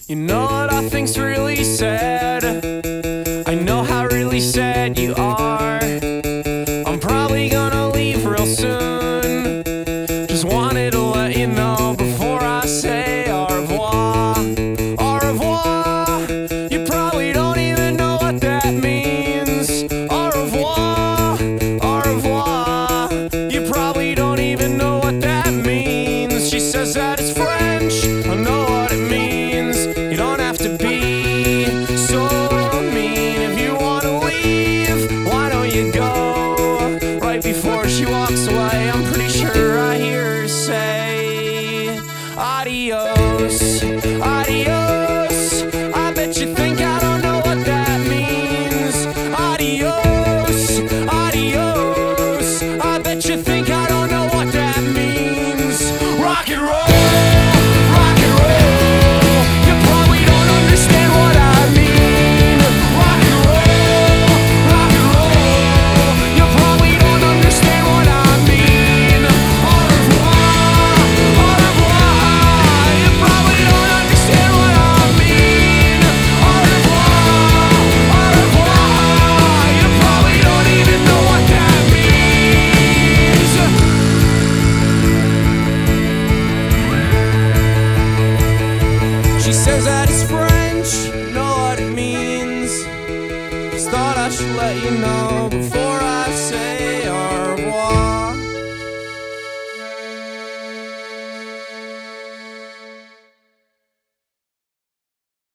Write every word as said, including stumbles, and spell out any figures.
You know what I think's really sad? I know how really sad you are. I'm probably gonna leave real soon. Just wanted to let you know before I say au revoir. Au revoir. You probably don't even know what that means. Au revoir. Au revoir. You probably don't even know what that means. She says that it's French. I know what it means. You don't have to be so mean. If you wanna leave, why don't you go? Right before she walks away, I'm pretty sure I hear her say adios, adios. I bet you think I don't know what that means. Adios, adios. I bet you think I don't know what that means. Rock and roll. She says that it's French, know what it means. Just thought I should let you know before